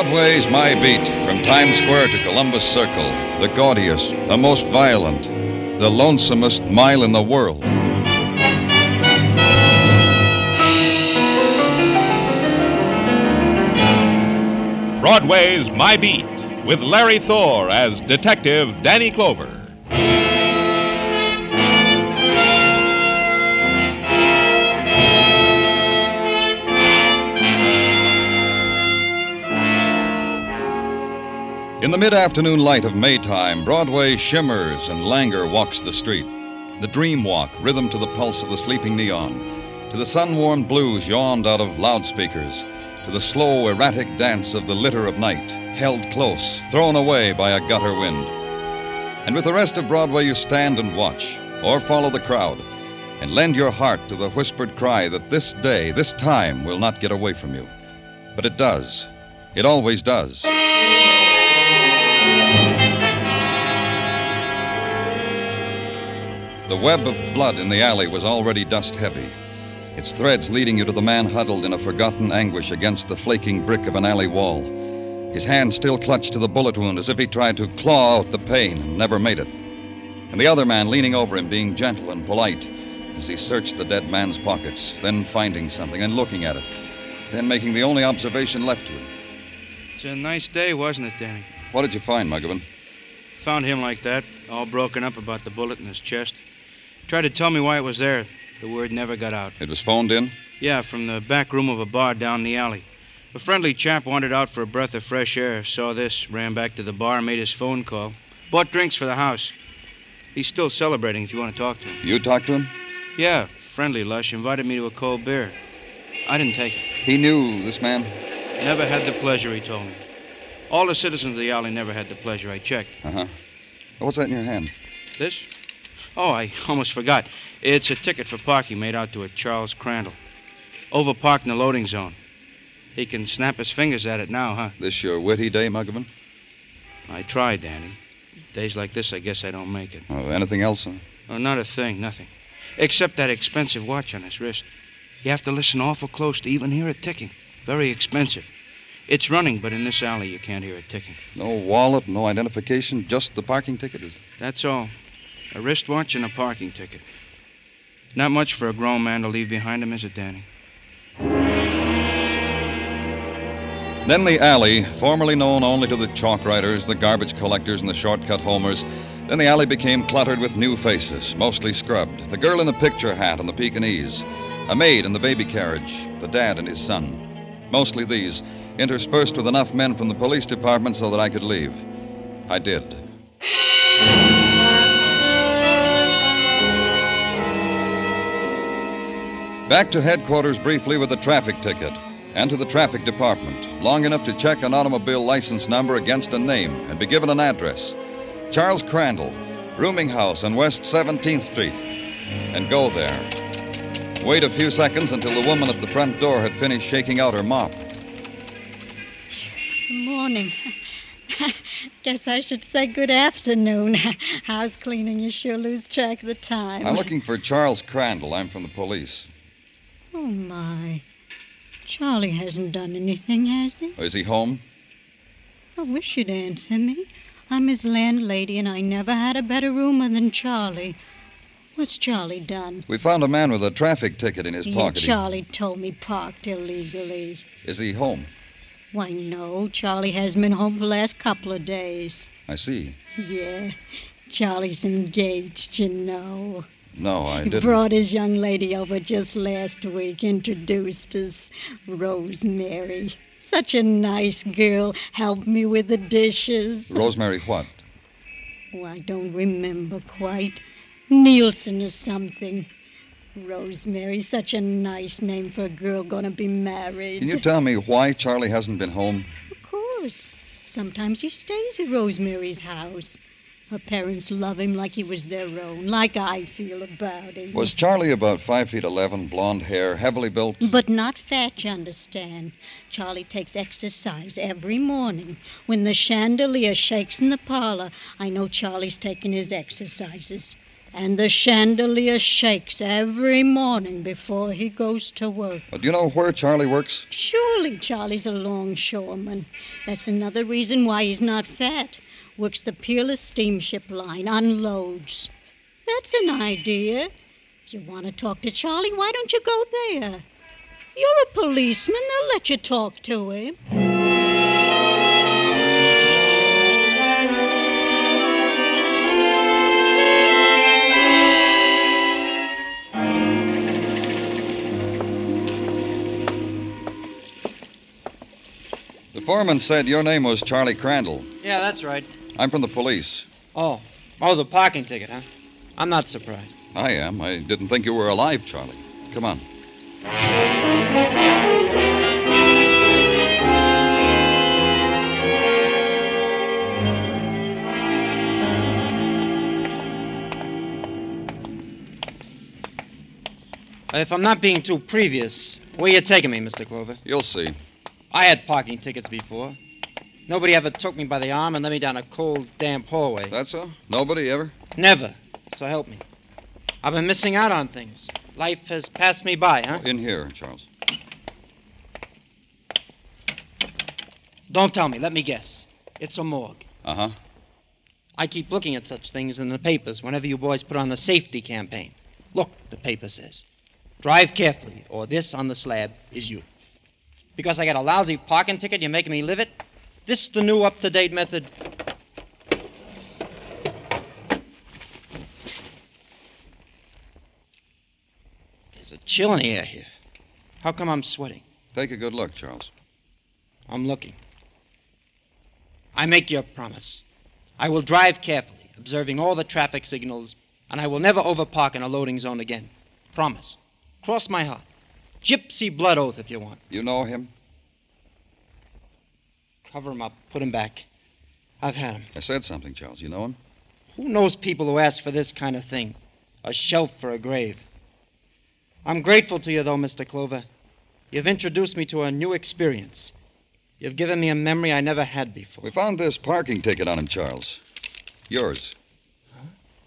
Broadway's My Beat, from Times Square to Columbus Circle, the gaudiest, the most violent, the lonesomest mile in the world. Broadway's My Beat, with Larry Thor as Detective Danny Clover. In the mid-afternoon light of Maytime, Broadway shimmers and languor walks the street. The dream walk, rhythm to the pulse of the sleeping neon, to the sun-warmed blues yawned out of loudspeakers, to the slow, erratic dance of the litter of night, held close, thrown away by a gutter wind. And with the rest of Broadway you stand and watch, or follow the crowd, and lend your heart to the whispered cry that this day, this time, will not get away from you. But it does. It always does. The web of blood in the alley was already dust-heavy, its threads leading you to the man huddled in a forgotten anguish against the flaking brick of an alley wall, his hand still clutched to the bullet wound as if he tried to claw out the pain and never made it, and the other man leaning over him being gentle and polite as he searched the dead man's pockets, then finding something and looking at it, then making the only observation left to him. It's a nice day, wasn't it, Danny? What did you find, Muggavan? Found him like that, all broken up about the bullet in his chest. Tried to tell me why it was there. The word never got out. It was phoned in? Yeah, from the back room of a bar down the alley. A friendly chap wandered out for a breath of fresh air, saw this, ran back to the bar, made his phone call. Bought drinks for the house. He's still celebrating if you want to talk to him. You talked to him? Yeah, friendly lush, invited me to a cold beer. I didn't take it. He knew this man? Never had the pleasure, he told me. All the citizens of the alley never had the pleasure. I checked. Uh-huh. What's that in your hand? This? Oh, I almost forgot. It's a ticket for parking made out to a Charles Crandall. Overparked in the loading zone. He can snap his fingers at it now, huh? This your witty day, Muggavan? I tried, Danny. Days like this, I guess I don't make it. Oh, anything else? Oh, not a thing, nothing. Except that expensive watch on his wrist. You have to listen awful close to even hear it ticking. Very expensive. It's running, but in this alley you can't hear it ticking. No wallet, no identification, just the parking ticket? That's all. A wristwatch and a parking ticket. Not much for a grown man to leave behind him, is it, Danny? Then the alley, formerly known only to the chalk writers, the garbage collectors, and the shortcut homers, then the alley became cluttered with new faces, mostly scrubbed. The girl in the picture hat and the Pekingese, a maid in the baby carriage, the dad and his son. Mostly these, interspersed with enough men from the police department so that I could leave. I did. Back to headquarters briefly with the traffic ticket, and to the traffic department, long enough to check an automobile license number against a name and be given an address. Charles Crandall, rooming house on West 17th Street, and go there. Wait a few seconds until the woman at the front door had finished shaking out her mop. Good morning. Guess I should say good afternoon. House cleaning, you sure lose track of the time. I'm looking for Charles Crandall. I'm from the police. Oh, my. Charlie hasn't done anything, has he? Is he home? I wish you'd answer me. I'm his landlady, and I never had a better roomer than Charlie. What's Charlie done? We found a man with a traffic ticket in his pocket. Charlie told me parked illegally. Is he home? Why, no. Charlie hasn't been home for the last couple of days. I see. Yeah. Charlie's engaged, you know. No, I didn't. Brought his young lady over just last week, introduced us. Rosemary. Such a nice girl. Helped me with the dishes. Rosemary what? Oh, I don't remember quite. Nielsen or something. Rosemary, such a nice name for a girl gonna be married. Can you tell me why Charlie hasn't been home? Of course. Sometimes he stays at Rosemary's house. Her parents love him like he was their own, like I feel about him. Was Charlie about 5'11", blonde hair, heavily built? But not fat, you understand. Charlie takes exercise every morning. When the chandelier shakes in the parlor, I know Charlie's taking his exercises. And the chandelier shakes every morning before he goes to work. Do you know where Charlie works? Surely Charlie's a longshoreman. That's another reason why he's not fat. Works the Peerless Steamship Line, unloads. That's an idea. If you want to talk to Charlie, why don't you go there? You're a policeman. They'll let you talk to him. The foreman said your name was Charlie Crandall. Yeah, that's right. I'm from the police. Oh, the parking ticket, huh? I'm not surprised. I am. I didn't think you were alive, Charlie. Come on. If I'm not being too previous, where you taking me, Mr. Clover? You'll see. I had parking tickets before. Nobody ever took me by the arm and led me down a cold, damp hallway. That's so? Nobody ever? Never. So help me. I've been missing out on things. Life has passed me by, huh? In here, Charles. Don't tell me. Let me guess. It's a morgue. Uh-huh. I keep looking at such things in the papers whenever you boys put on the safety campaign. Look, the paper says, drive carefully, or this on the slab is you. Because I got a lousy parking ticket, you're making me live it? This is the new up-to-date method. There's a chill in the air here. How come I'm sweating? Take a good look, Charles. I'm looking. I make you a promise. I will drive carefully, observing all the traffic signals, and I will never overpark in a loading zone again. Promise. Cross my heart. Gypsy blood oath if you want. You know him? Cover him up. Put him back. I've had him. I said something, Charles. You know him? Who knows people who ask for this kind of thing? A shelf for a grave. I'm grateful to you, though, Mr. Clover. You've introduced me to a new experience. You've given me a memory I never had before. We found this parking ticket on him, Charles. Yours. Huh?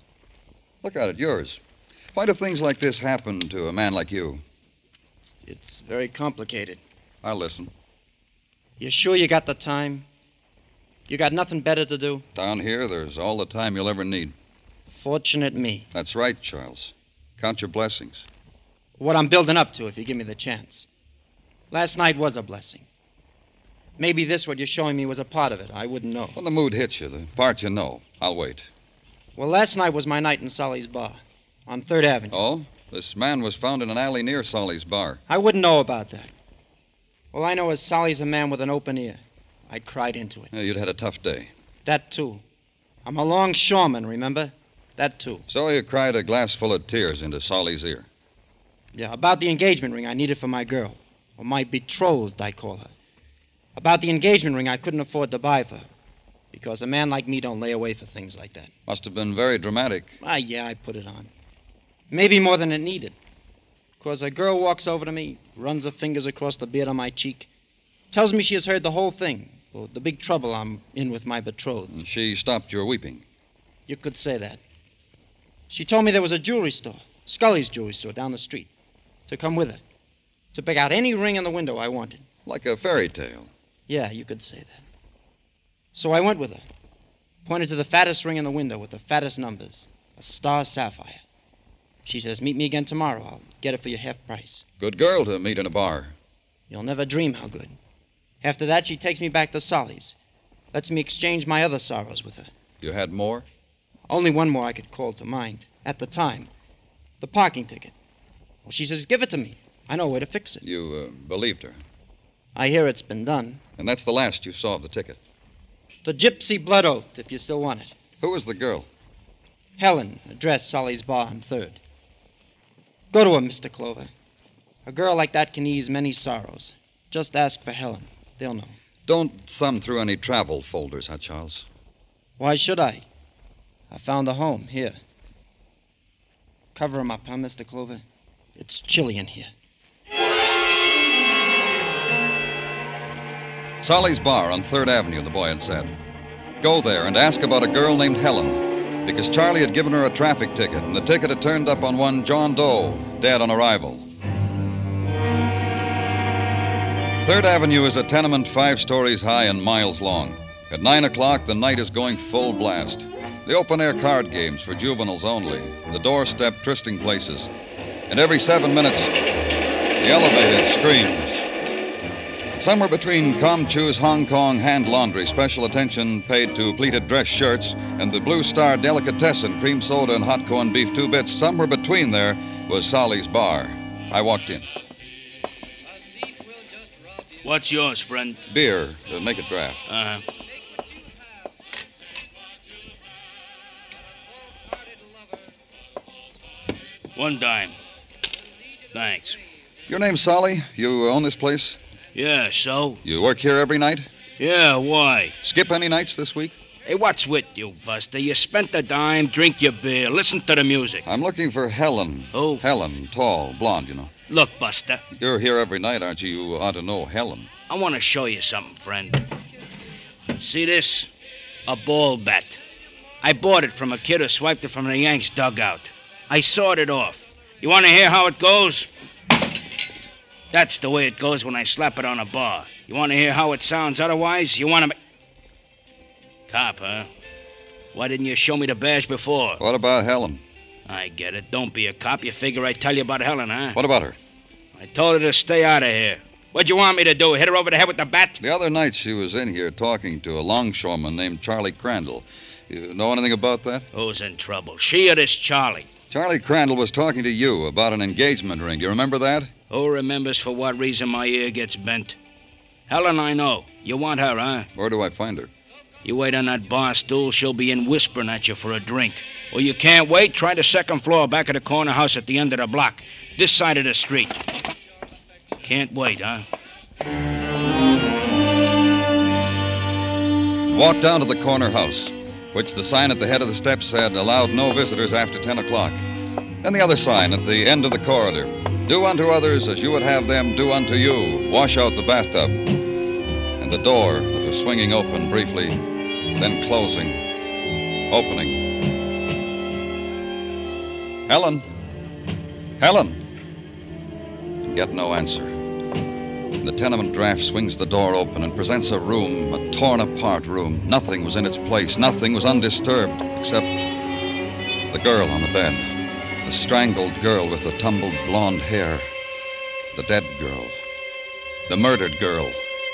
Look at it, yours. Why do things like this happen to a man like you? It's very complicated. I'll listen. You sure you got the time? You got nothing better to do? Down here, there's all the time you'll ever need. Fortunate me. That's right, Charles. Count your blessings. What I'm building up to if you give me the chance. Last night was a blessing. Maybe this, what you're showing me, was a part of it. I wouldn't know. When the mood hits you, the part you know, I'll wait. Well, last night was my night in Solly's bar on 3rd Avenue. Oh? This man was found in an alley near Solly's bar. I wouldn't know about that. All I know is Solly's a man with an open ear. I cried into it. Yeah, you'd had a tough day. That, too. I'm a longshoreman, remember? That, too. So you cried a glass full of tears into Solly's ear. Yeah, about the engagement ring I needed for my girl. Or my betrothed, I call her. About the engagement ring I couldn't afford to buy for her. Because a man like me don't lay away for things like that. Must have been very dramatic. Yeah, I put it on. Maybe more than it needed. Because a girl walks over to me, runs her fingers across the beard on my cheek, tells me she has heard the whole thing, or the big trouble I'm in with my betrothed. And she stopped your weeping. You could say that. She told me there was a jewelry store, Scully's jewelry store, down the street, to come with her, to pick out any ring in the window I wanted. Like a fairy tale. Yeah, you could say that. So I went with her, pointed to the fattest ring in the window with the fattest numbers, a star sapphire. She says, meet me again tomorrow. I'll get it for you half price. Good girl to meet in a bar. You'll never dream how good. After that, she takes me back to Solly's, lets me exchange my other sorrows with her. You had more? Only one more I could call to mind, at the time. The parking ticket. Well, she says, give it to me. I know where to fix it. You believed her. I hear it's been done. And that's the last you saw of the ticket. The Gypsy Blood Oath, if you still want it. Who was the girl? Helen, address Solly's bar on 3rd. Go to her, Mr. Clover. A girl like that can ease many sorrows. Just ask for Helen. They'll know. Don't thumb through any travel folders, huh, Charles? Why should I? I found a home here. Cover him up, huh, Mr. Clover? It's chilly in here. Solly's bar on 3rd Avenue, the boy had said. Go there and ask about a girl named Helen. because Charlie had given her a traffic ticket, and the ticket had turned up on one John Doe, dead on arrival. 3rd Avenue is a tenement 5 stories high and miles long. At 9 o'clock, the night is going full blast. The open-air card games for juveniles only, the doorstep trysting places. And every 7 minutes, the elevated screams. Somewhere between Comchu's Hong Kong hand laundry, special attention paid to pleated dress shirts, and the Blue Star delicatessen, cream soda and hot corned beef 2 bits, somewhere between there was Solly's bar. I walked in. What's yours, friend? Beer. Make it draft. $1 dime. Thanks. Your name's Solly? You own this place? Yeah, so? You work here every night? Yeah, why? Skip any nights this week? Hey, what's with you, Buster? You spent a dime, drink your beer, listen to the music. I'm looking for Helen. Who? Helen, tall, blonde, you know. Look, Buster, You're here every night, aren't you? You ought to know Helen. I want to show you something, friend. See this? A ball bat. I bought it from a kid who swiped it from the Yanks' dugout. I sawed it off. You want to hear how it goes? That's the way it goes when I slap it on a bar. You want to hear how it sounds otherwise? You want to... Cop, huh? Why didn't you show me the badge before? What about Helen? I get it. Don't be a cop. You figure I'd tell you about Helen, huh? What about her? I told her to stay out of here. What'd you want me to do? Hit her over the head with the bat? The other night she was in here talking to a longshoreman named Charlie Crandall. You know anything about that? Who's in trouble? She or this Charlie? Charlie Crandall was talking to you about an engagement ring. You remember that? Who remembers for what reason my ear gets bent? Helen, I know. You want her, huh? Where do I find her? You wait on that bar stool, she'll be in whispering at you for a drink. Or you can't wait, try the 2nd floor back of the corner house at the end of the block. This side of the street. Can't wait, huh? Walked down to the corner house, which the sign at the head of the steps said allowed no visitors after 10 o'clock. Then the other sign at the end of the corridor. Do unto others as you would have them do unto you. Wash out the bathtub. And the door that was swinging open briefly, then closing, opening. Helen? Helen? And get no answer. The tenement draft swings the door open and presents a room, a torn-apart room. Nothing was in its place. Nothing was undisturbed, except the girl on the bed. The strangled girl with the tumbled blonde hair. The dead girl. The murdered girl.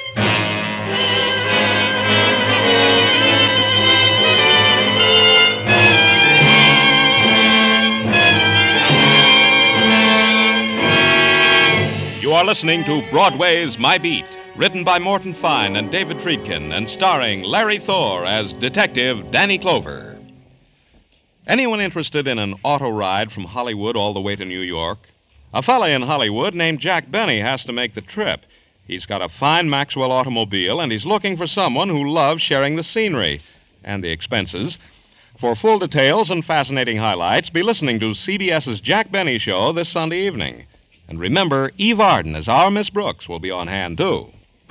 You are listening to Broadway's My Beat, written by Morton Fine and David Friedkin, and starring Larry Thor as Detective Danny Clover. Anyone interested in an auto ride from Hollywood all the way to New York? A fella in Hollywood named Jack Benny has to make the trip. He's got a fine Maxwell automobile, and he's looking for someone who loves sharing the scenery and the expenses. For full details and fascinating highlights, be listening to CBS's Jack Benny Show this Sunday evening. And remember, Eve Arden as our Miss Brooks will be on hand, too.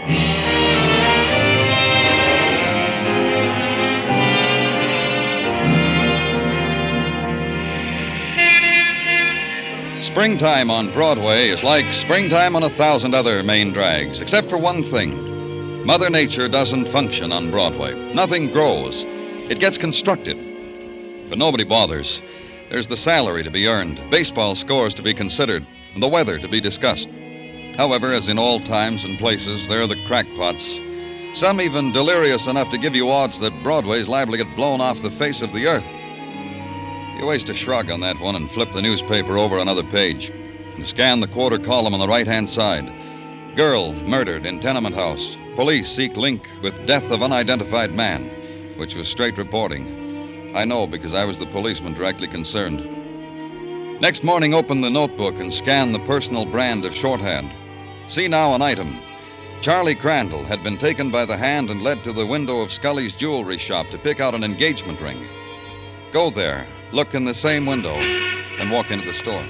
Springtime on Broadway is like springtime on 1,000 other main drags, except for one thing. Mother Nature doesn't function on Broadway. Nothing grows. It gets constructed. But nobody bothers. There's the salary to be earned, baseball scores to be considered, and the weather to be discussed. However, as in all times and places, there are the crackpots. Some even delirious enough to give you odds that Broadway's liable to get blown off the face of the earth. You waste a shrug on that one and flip the newspaper over another page and scan the quarter column on the right-hand side. Girl murdered in tenement house. Police seek link with death of unidentified man, which was straight reporting. I know because I was the policeman directly concerned. Next morning, open the notebook and scan the personal brand of shorthand. See now an item. Charlie Crandall had been taken by the hand and led to the window of Scully's jewelry shop to pick out an engagement ring. Go there, look in the same window, and walk into the store.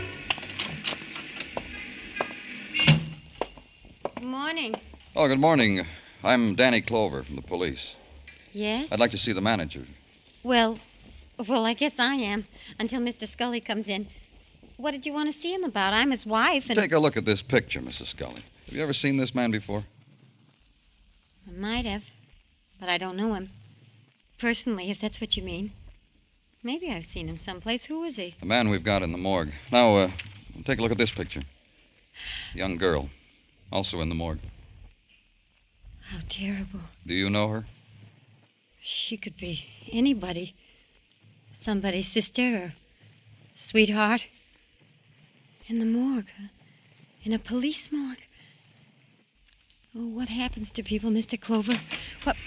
Good morning. Oh, good morning. I'm Danny Clover from the police. Yes? I'd like to see the manager. Well, Well, I guess I am, until Mr. Scully comes in. What did you want to see him about? I'm his wife, and... Take a look at this picture, Mrs. Scully. Have you ever seen this man before? I might have, but I don't know him. Personally, if that's what you mean. Maybe I've seen him someplace. Who is he? The man we've got in the morgue. Now, take a look at this picture. Young girl, also in the morgue. How terrible. Do you know her? She could be anybody. Somebody's sister or sweetheart. In the morgue. In a police morgue. Oh, what happens to people, Mr. Clover? What?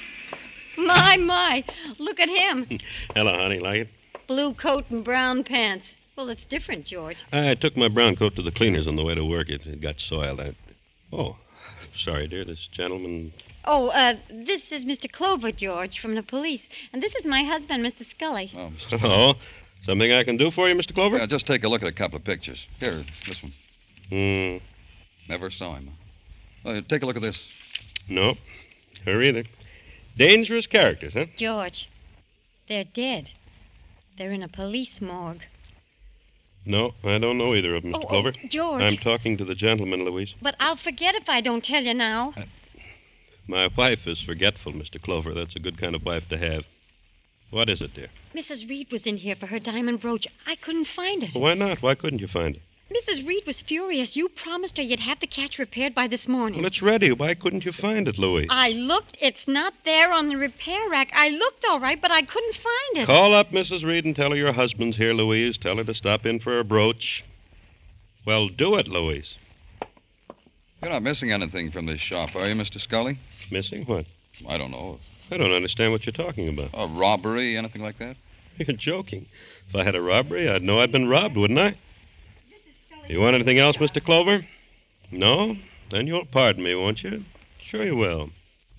My! Look at him. Hello, honey. Like it? Blue coat and brown pants. Well, it's different, George. I took my brown coat to the cleaners on the way to work. It got soiled. Oh, sorry, dear. This gentleman... Oh, this is Mr. Clover, George, from the police. And this is my husband, Mr. Scully. Oh, Mr. Oh, something I can do for you, Mr. Clover? Yeah, just take a look at a couple of pictures. Here, this one. Never saw him. Take a look at this. Nope. Her either. Dangerous characters, huh? George, they're dead. They're in a police morgue. No, I don't know either of them, Mr. Clover. George. I'm talking to the gentleman, Louise. But I'll forget if I don't tell you now. My wife is forgetful, Mr. Clover. That's a good kind of wife to have. What is it, dear? Mrs. Reed was in here for her diamond brooch. I couldn't find it. Well, why not? Why couldn't you find it? Mrs. Reed was furious. You promised her you'd have the catch repaired by this morning. Well, it's ready. Why couldn't you find it, Louise? I looked. It's not there on the repair rack. I looked all right, but I couldn't find it. Call up Mrs. Reed and tell her your husband's here, Louise. Tell her to stop in for a brooch. Well, do it, Louise. You're not missing anything from this shop, are you, Mr. Scully? Missing what? I don't know. I don't understand what you're talking about. A robbery, anything like that? You're joking. If I had a robbery, I'd know I'd been robbed, wouldn't I? You want anything else, Mr. Clover? No? Then you'll pardon me, won't you? Sure you will.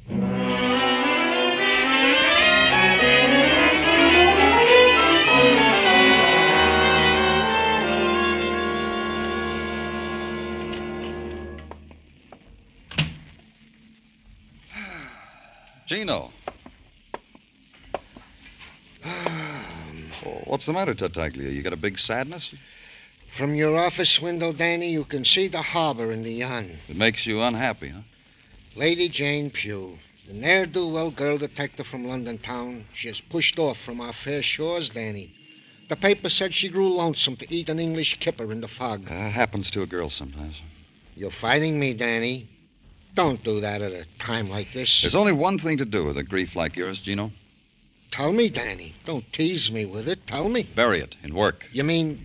Gino. What's the matter, Tartaglia? You got a big sadness? From your office window, Danny, you can see the harbor and the yacht. It makes you unhappy, huh? Lady Jane Pugh, the ne'er-do-well girl detective from London town, she is pushed off from our fair shores, Danny. The paper said she grew lonesome to eat an English kipper in the fog. Happens to a girl sometimes. You're fighting me, Danny. Don't do that at a time like this. There's only one thing to do with a grief like yours, Gino. Tell me, Danny. Don't tease me with it. Tell me. Bury it in work. You mean...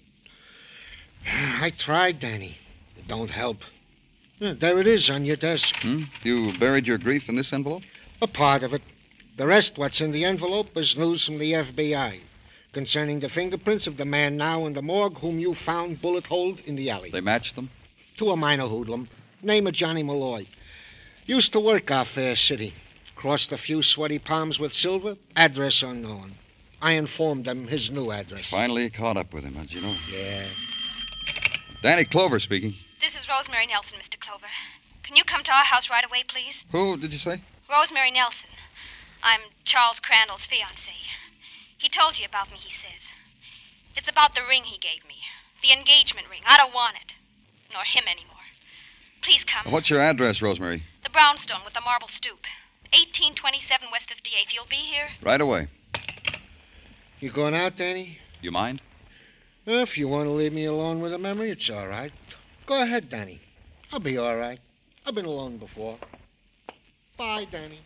I tried, Danny. It don't help. There it is on your desk. You buried your grief in this envelope? A part of it. The rest, what's in the envelope, is news from the FBI concerning the fingerprints of the man now in the morgue whom you found bullet-holed in the alley. They matched them? To a minor hoodlum. Name of Johnny Malloy. Used to work our fair city. Crossed a few sweaty palms with silver. Address unknown. I informed them his new address. Finally caught up with him, huh, Gino? Yeah. Danny Clover speaking. This is Rosemary Nelson, Mr. Clover. Can you come to our house right away, please? Who did you say? Rosemary Nelson. I'm Charles Crandall's fiancée. He told you about me, he says. It's about the ring he gave me. The engagement ring. I don't want it. Nor him anymore. Please come. What's your address, Rosemary? The brownstone with the marble stoop. 1827 West 58th. You'll be here? Right away. You going out, Danny? You mind? If you want to leave me alone with a memory, it's all right. Go ahead, Danny. I'll be all right. I've been alone before. Bye, Danny.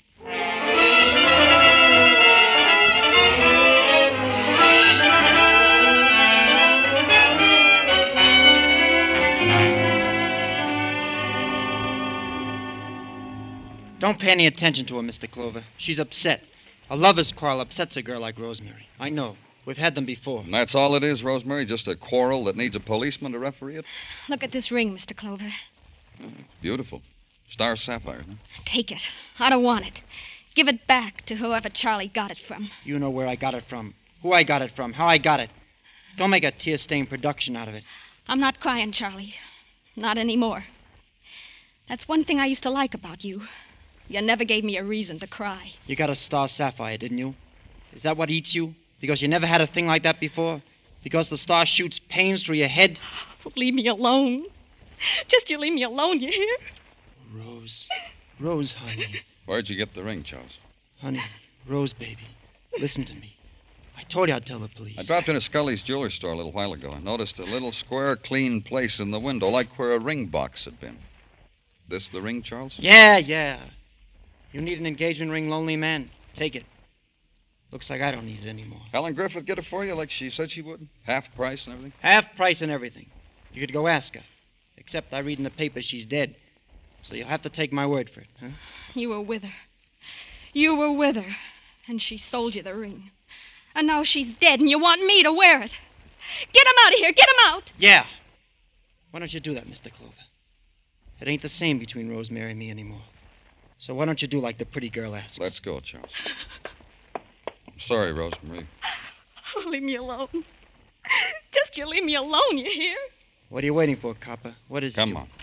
Don't pay any attention to her, Mr. Clover. She's upset. A lover's quarrel upsets a girl like Rosemary. I know. We've had them before. And that's all it is, Rosemary? Just a quarrel that needs a policeman to referee it? Look at this ring, Mr. Clover. Beautiful. Star sapphire, huh? Take it. I don't want it. Give it back to whoever Charlie got it from. You know where I got it from, who I got it from, how I got it. Don't make a tear-stained production out of it. I'm not crying, Charlie. Not anymore. That's one thing I used to like about you. You never gave me a reason to cry. You got a star sapphire, didn't you? Is that what eats you? Because you never had a thing like that before? Because the star shoots pains through your head? Leave me alone. Just you leave me alone, you hear? Rose. Rose, honey. Where'd you get the ring, Charles? Honey, Rose, baby. Listen to me. I told you I'd tell the police. I dropped into Scully's jewelry store a little while ago. I noticed a little square, clean place in the window, like where a ring box had been. This the ring, Charles? Yeah. You need an engagement ring, lonely man. Take it. Looks like I don't need it anymore. Helen Griffith get it for you like she said she would? Half price and everything? Half price and everything. You could go ask her. Except I read in the paper she's dead. So you'll have to take my word for it, huh? You were with her. You were with her. And she sold you the ring. And now she's dead and you want me to wear it. Get him out of here. Get him out. Yeah. Why don't you do that, Mr. Clover? It ain't the same between Rosemary and me anymore. So why don't you do like the pretty girl asks? Let's go, Charles. I'm sorry, Rosemary. Oh, leave me alone. Just you leave me alone, you hear? What are you waiting for, copper? What is it? Come on.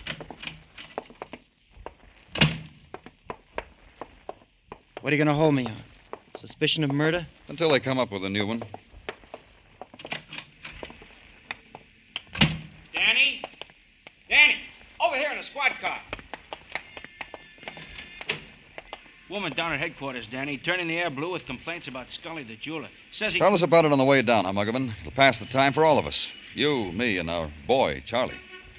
What are you going to hold me on? Suspicion of murder? Until they come up with a new one. Danny? Danny! Over here in the squad car. Woman down at headquarters, Danny, turning the air blue with complaints about Scully the jeweler. Says he... Tell us about it on the way down, Muggerman. It'll pass the time for all of us. You, me, and our boy, Charlie.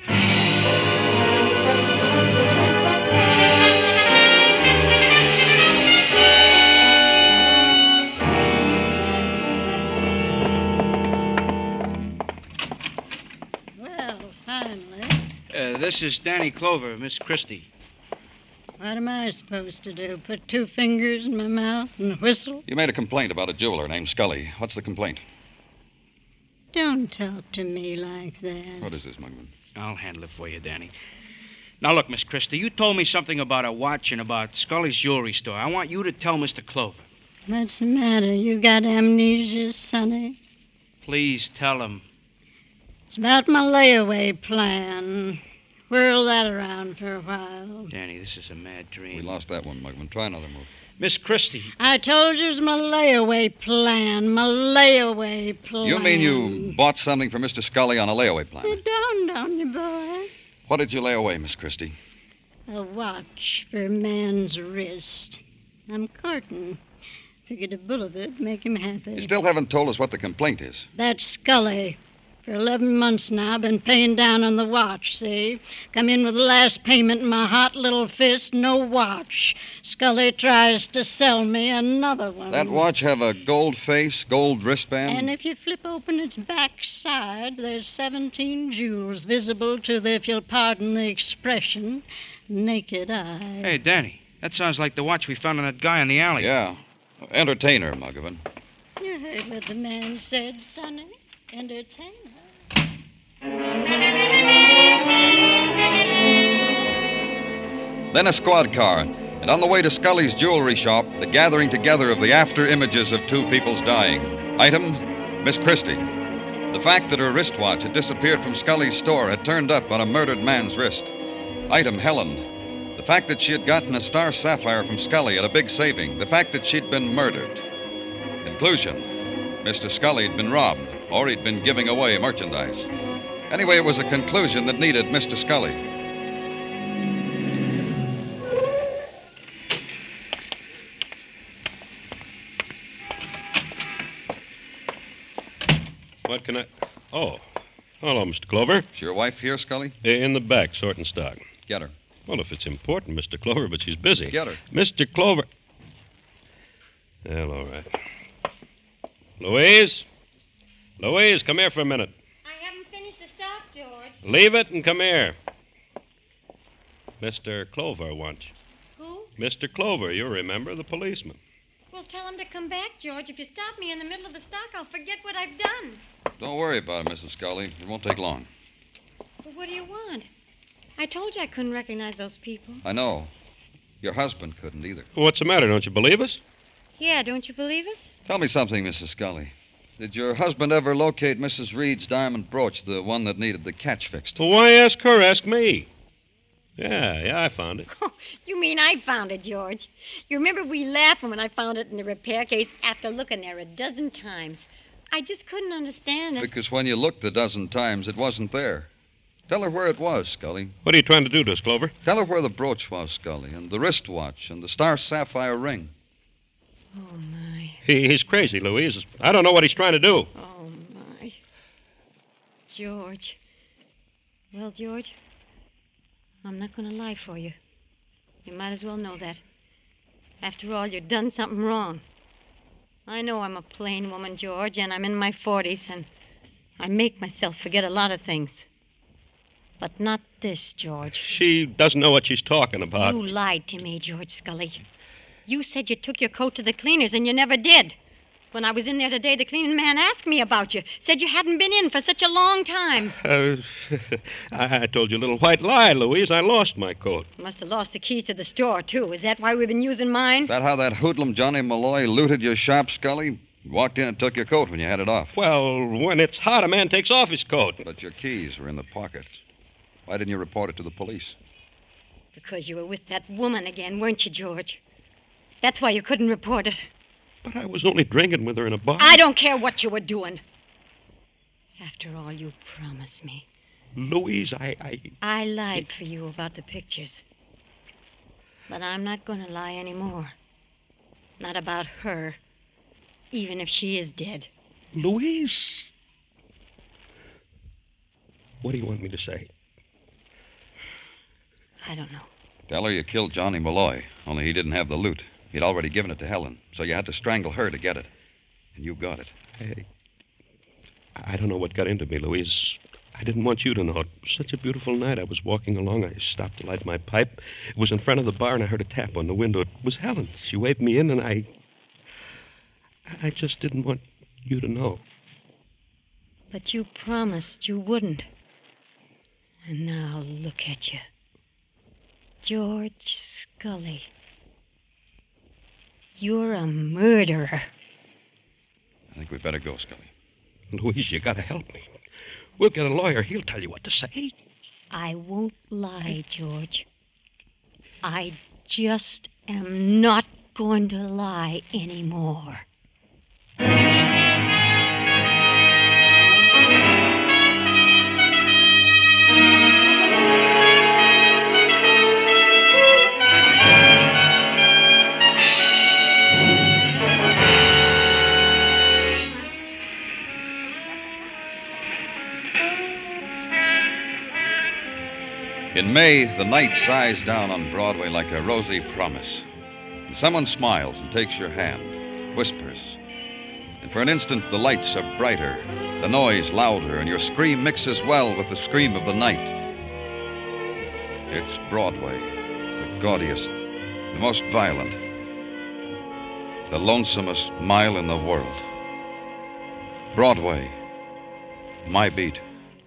Well, finally. This is Danny Clover, Miss Christie. What am I supposed to do? Put 2 fingers in my mouth and whistle? You made a complaint about a jeweler named Scully. What's the complaint? Don't talk to me like that. What is this, Muggerman? I'll handle it for you, Danny. Now, look, Miss Christie, you told me something about a watch and about Scully's jewelry store. I want you to tell Mr. Clover. What's the matter? You got amnesia, Sonny? Please tell him. It's about my layaway plan. Whirl that around for a while. Danny, this is a mad dream. We lost that one, Muggerman. Try another move. Miss Christie. I told you it was my layaway plan. My layaway plan. You mean you bought something for Mr. Scully on a layaway plan? It dawned on you, boy. What did you lay away, Miss Christie? A watch for a man's wrist. I'm courting. Figured a bull of it make him happy. You still haven't told us what the complaint is. That's Scully. For 11 months now, been paying down on the watch, see? Come in with the last payment in my hot little fist, no watch. Scully tries to sell me another one. That watch have a gold face, gold wristband? And if you flip open its back side, there's 17 jewels visible to the, if you'll pardon the expression, naked eye. Hey, Danny, that sounds like the watch we found on that guy in the alley. Yeah. Entertainer, Muggerman. You heard what the man said, Sonny. Entertainer. Then a squad car, and on the way to Scully's jewelry shop, the gathering together of the after images of 2 people's dying. Item, Miss Christie. The fact that her wristwatch had disappeared from Scully's store had turned up on a murdered man's wrist. Item, Helen. The fact that she had gotten a star sapphire from Scully at a big saving. The fact that she'd been murdered. Conclusion, Mr. Scully had been robbed, or he'd been giving away merchandise. Anyway, it was a conclusion that needed Mr. Scully. What can I... Oh. Hello, Mr. Clover. Is your wife here, Scully? In the back, sorting stock. Get her. Well, if it's important, Mr. Clover, but she's busy. Get her. Mr. Clover... Well, all right. Louise? Louise, come here for a minute. I haven't finished the stock, George. Leave it and come here. Mr. Clover wants you. Who? Mr. Clover, you remember, the policeman. Well, tell him to come back, George. If you stop me in the middle of the stock, I'll forget what I've done. Don't worry about it, Mrs. Scully. It won't take long. But what do you want? I told you I couldn't recognize those people. I know. Your husband couldn't either. What's the matter? Don't you believe us? Yeah, don't you believe us? Tell me something, Mrs. Scully. Did your husband ever locate Mrs. Reed's diamond brooch, the one that needed the catch fixed? Well, why ask her? Ask me. Yeah, I found it. You mean I found it, George? You remember we laughed when I found it in the repair case after looking there a dozen times. I just couldn't understand it. Because when you looked a dozen times, it wasn't there. Tell her where it was, Scully. What are you trying to do to us, Clover? Tell her where the brooch was, Scully, and the wristwatch, and the star sapphire ring. Oh, my. He's crazy, Louise. I don't know what he's trying to do. Oh, my. George. Well, George, I'm not going to lie for you. You might as well know that. After all, you've done something wrong. I know I'm a plain woman, George, and I'm in my 40s, and I make myself forget a lot of things. But not this, George. She doesn't know what she's talking about. You lied to me, George Scully. You said you took your coat to the cleaners, and you never did. When I was in there today, the cleaning man asked me about you. Said you hadn't been in for such a long time. I told you a little white lie, Louise. I lost my coat. You must have lost the keys to the store, too. Is that why we've been using mine? Is that how that hoodlum Johnny Malloy looted your shop, Scully? He walked in and took your coat when you had it off. Well, when it's hot, a man takes off his coat. But your keys were in the pockets. Why didn't you report it to the police? Because you were with that woman again, weren't you, George? That's why you couldn't report it. But I was only drinking with her in a bar. I don't care what you were doing. After all, you promised me. Louise, I lied for you about the pictures. But I'm not going to lie anymore. Not about her, even if she is dead. Louise? What do you want me to say? I don't know. Tell her you killed Johnny Malloy, only he didn't have the loot. He'd already given it to Helen, so you had to strangle her to get it. And you got it. I don't know what got into me, Louise. I didn't want you to know. It was such a beautiful night. I was walking along. I stopped to light my pipe. It was in front of the bar, and I heard a tap on the window. It was Helen. She waved me in, and I just didn't want you to know. But you promised you wouldn't. And now look at you. George Scully. You're a murderer. I think we'd better go, Scully. Louise, you gotta help me. We'll get a lawyer. He'll tell you what to say. I won't lie, George. I just am not going to lie anymore. In May, the night sighs down on Broadway like a rosy promise. And someone smiles and takes your hand, whispers. And for an instant, the lights are brighter, the noise louder, and your scream mixes well with the scream of the night. It's Broadway, the gaudiest, the most violent, the lonesomest mile in the world. Broadway, my beat.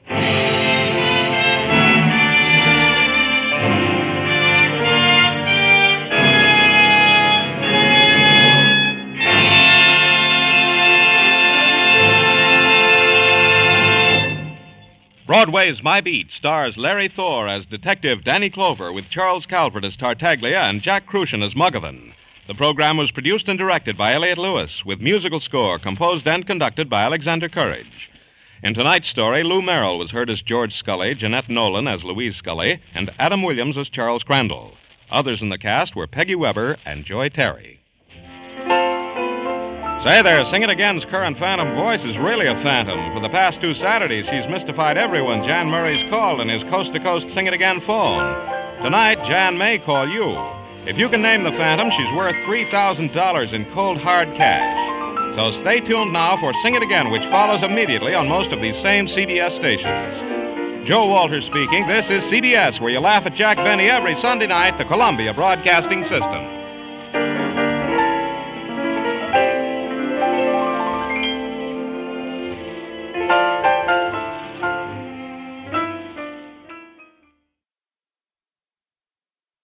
Broadway's My Beat stars Larry Thor as Detective Danny Clover with Charles Calvert as Tartaglia and Jack Crucian as Muggavan. The program was produced and directed by Elliott Lewis with musical score composed and conducted by Alexander Courage. In tonight's story, Lou Merrill was heard as George Scully, Jeanette Nolan as Louise Scully, and Adam Williams as Charles Crandall. Others in the cast were Peggy Weber and Joy Terry. Say there, Sing It Again's current phantom voice is really a phantom. For the past 2 Saturdays, she's mystified everyone. Jan Murray's called in his coast-to-coast Sing It Again phone. Tonight, Jan may call you. If you can name the phantom, she's worth $3,000 in cold, hard cash. So stay tuned now for Sing It Again, which follows immediately on most of these same CBS stations. Joe Walters speaking. This is CBS, where you laugh at Jack Benny every Sunday night, the Columbia Broadcasting System.